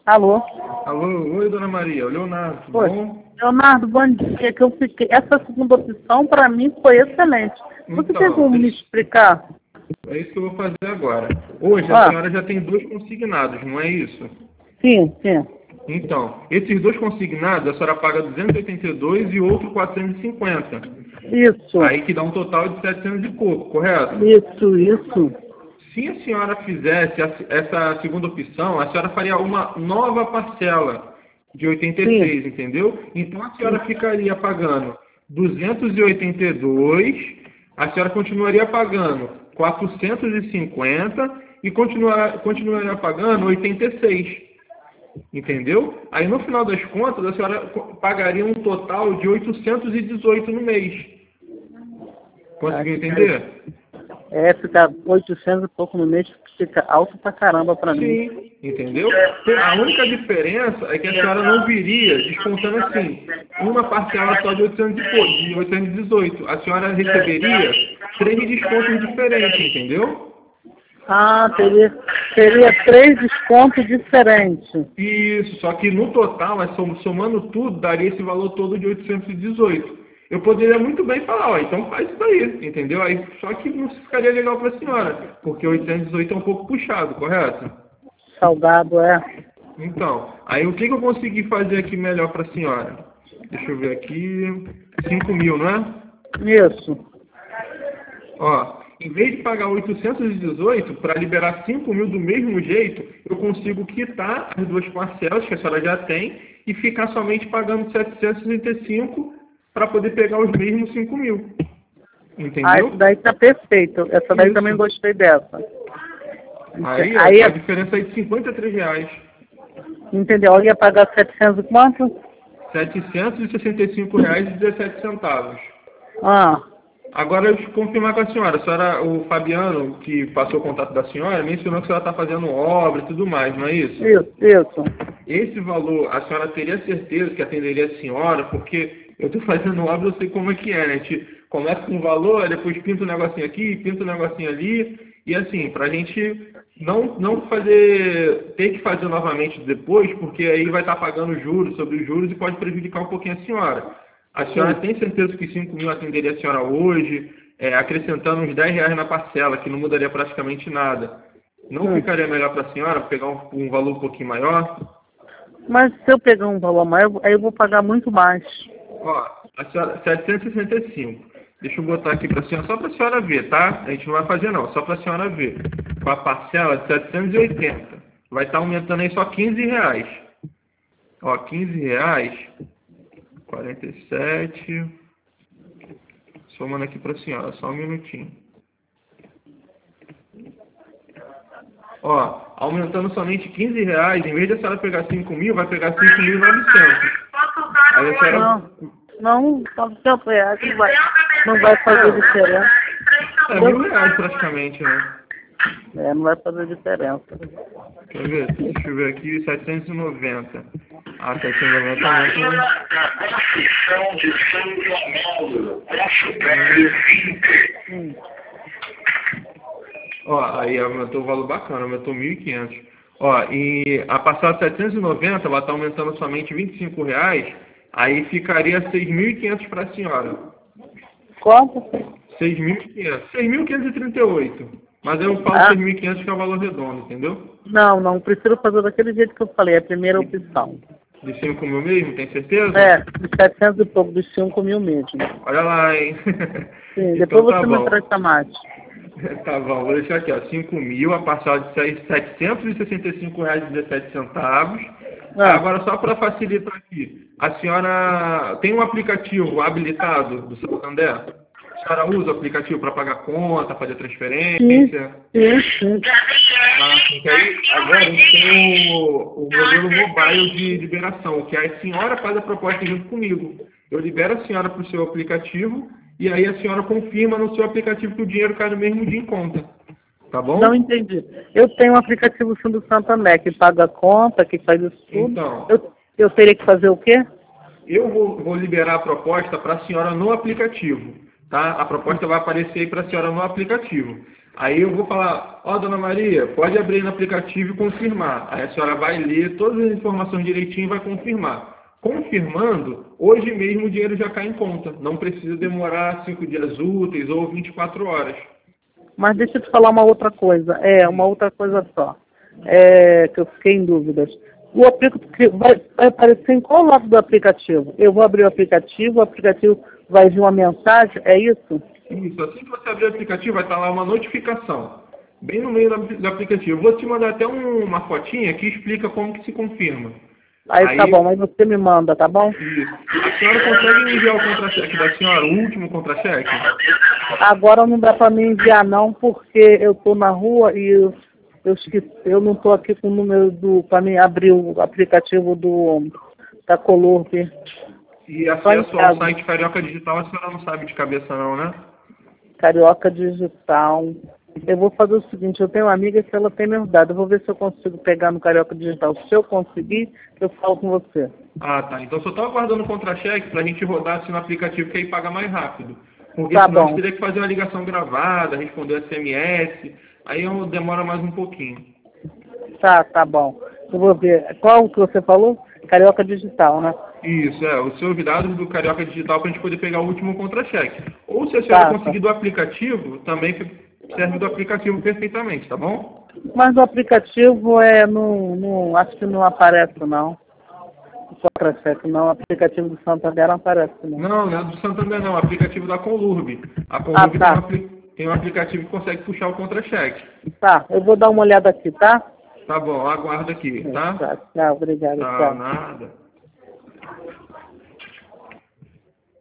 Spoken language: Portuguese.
Alô? Alô, oi, dona Maria, o Leonardo, tudo Oi. bom? Leonardo, bom dia. Que eu fiquei... Essa segunda opção, para mim, foi excelente. Você tem Então, como me explicar? é isso que eu vou fazer agora. Hoje a Ah, senhora já tem 2 consignados, não é isso? sim, sim. Então, esses 2 consignados, a senhora paga 282 e outro 450. Isso, Aí que dá um total de 700 e pouco, correto? isso. Se a senhora fizesse essa segunda opção, a senhora faria uma nova parcela de 86, Sim, entendeu? Então a senhora sim. ficaria pagando 282, a senhora continuaria pagando 450 e continuaria pagando 86, entendeu? Aí no final das contas a senhora pagaria um total de 818 no mês. Conseguiu Acho entender? fica 800 e pouco no mês, fica alto pra caramba pra mim. Sim, entendeu? A única diferença é que a senhora não viria descontando assim, uma parcela só de 800 e pouco, de 818. A senhora receberia 3 descontos diferentes, entendeu? Ah, teria 3 descontos diferentes. Isso, só que no total, somando tudo, daria esse valor todo de 818. Eu poderia muito bem falar, ó, então faz isso aí, entendeu? Aí, só que não ficaria legal para a senhora, porque 818 é um pouco puxado, correto? Salgado, é. Então, aí o que eu consegui fazer aqui melhor para a senhora? Deixa eu ver aqui. 5.000, não é? Isso. Ó, em vez de pagar 818, para liberar 5.000 do mesmo jeito, eu consigo quitar as 2 parcelas que a senhora já tem e ficar somente pagando 765 para poder pegar os mesmos 5.000. Ah, isso Entendeu? daí tá perfeito. Essa daí também Isso. gostei dessa. Aí, Aí, ó, a diferença é de R$ 53. entendeu? Eu ia pagar 700 e quanto? R$ 765,17. Ah, Agora, eu confirmar com a senhora, o Fabiano, que passou o contato da senhora, mencionou que a senhora está fazendo obra e tudo mais, não é isso? isso. Esse valor, a senhora teria certeza que atenderia a senhora, porque eu estou fazendo obra, eu sei como é que é, né? A gente começa com um valor, depois pinta um negocinho aqui, pinta um negocinho ali, e assim, para a gente não ter que fazer novamente depois, porque aí vai estar pagando juros sobre os juros e pode prejudicar um pouquinho a senhora. A senhora Sim. tem certeza que 5.000 atenderia a senhora hoje, acrescentando uns R$ 10 na parcela, que não mudaria praticamente nada? Não ficaria melhor para a senhora pegar um valor um pouquinho maior? Mas se eu pegar um valor maior, aí eu vou pagar muito mais. Ó, a senhora, 765. Deixa eu botar aqui para a senhora, só para a senhora ver, tá? A gente não vai fazer não, só para a senhora ver. Com a parcela de 780. Vai estar aumentando aí só R$ 15. Ó, R$ 15, 47. Somando aqui para a senhora, só um minutinho. Ó, aumentando somente R$ 15, em vez de a senhora pegar 5.000, vai pegar 5.900. Aí a senhora... Não, R$ 900 não vai fazer diferença. É R$ 1.000 praticamente, né? Não vai fazer diferença. Quer ver? Deixa eu ver aqui, 790. Ah, 790 aumenta. Ó, aí aumentou o valor bacana, aumentou 1.500. Ó, e a parcela de 790, ela está aumentando somente R$ 25, aí ficaria 6.500 para a senhora. Quanto? 6.500. 6.538. Mas eu falo 6.500 que é o valor redondo, entendeu? Não, prefiro fazer daquele jeito que eu falei, a primeira opção. De 5.000 mesmo, tem certeza? De 700 e pouco, dos 5.000 mesmo. Olha lá, hein? Sim, Então depois tá você me bom. traz mais. Tá bom, vou deixar aqui, ó. 5.000, a parcela de R$ 765,17. Agora, só para facilitar aqui, a senhora tem um aplicativo habilitado do Santander? A senhora usa o aplicativo para pagar conta, fazer transferência? Sim. Porque aí, agora a gente tem o modelo mobile de liberação, que a senhora faz a proposta junto comigo. Eu libero a senhora para o seu aplicativo e aí a senhora confirma no seu aplicativo que o dinheiro cai no mesmo dia em conta. Tá bom? Não entendi. Eu tenho um aplicativo do Santander que paga a conta, que faz isso tudo. Então, Eu teria que fazer o quê? eu vou liberar a proposta para a senhora no aplicativo. Tá? A proposta vai aparecer aí para a senhora no aplicativo. Aí eu vou falar, ó, dona Maria, pode abrir no aplicativo e confirmar. Aí a senhora vai ler todas as informações direitinho e vai confirmar. Confirmando, hoje mesmo o dinheiro já cai em conta. Não precisa demorar 5 dias úteis ou 24 horas. Mas deixa eu te falar uma outra coisa. Uma outra coisa só. Que eu fiquei em dúvidas. O aplicativo vai aparecer em qual lado do aplicativo? Eu vou abrir o aplicativo vai vir uma mensagem, é isso? Isso, assim que você abrir o aplicativo vai estar lá uma notificação, bem no meio do aplicativo. Eu vou te mandar até uma fotinha que explica como que se confirma. Aí tá bom, aí você me manda, tá bom? Isso. A senhora consegue me enviar o contra-cheque da senhora, o último contra-cheque? Agora não dá para me enviar não, porque eu tô na rua e eu esqueci, eu não tô aqui com o número para mim abrir o aplicativo da Colorb. E acesso ao site Carioca Digital a senhora não sabe de cabeça não, né? Carioca Digital. Eu vou fazer o seguinte, eu tenho uma amiga que ela tem meus dados. Eu vou ver se eu consigo pegar no Carioca Digital. Se eu conseguir, eu falo com você. Ah, tá. Então só estou aguardando o contra-cheque para a gente rodar assim no aplicativo que aí paga mais rápido. Porque Tá senão a bom. gente teria que fazer uma ligação gravada, responder SMS, aí demora mais um pouquinho. Tá bom. Eu vou ver. Qual que você falou? Carioca Digital, né? Isso, os seus dados do Carioca Digital para a gente poder pegar o último contra-cheque. Ou se a senhora conseguir do aplicativo, também serve do aplicativo perfeitamente, tá bom? Mas o aplicativo não acho que não aparece não. O contra-cheque não, o aplicativo do Santander não aparece não. Não é do Santander não, o aplicativo da Colurb. A Colurb tem um aplicativo que consegue puxar o contra-cheque. Tá, eu vou dar uma olhada aqui, tá? Tá bom, aguarda aqui, tá? Tá, obrigado. Tá, nada.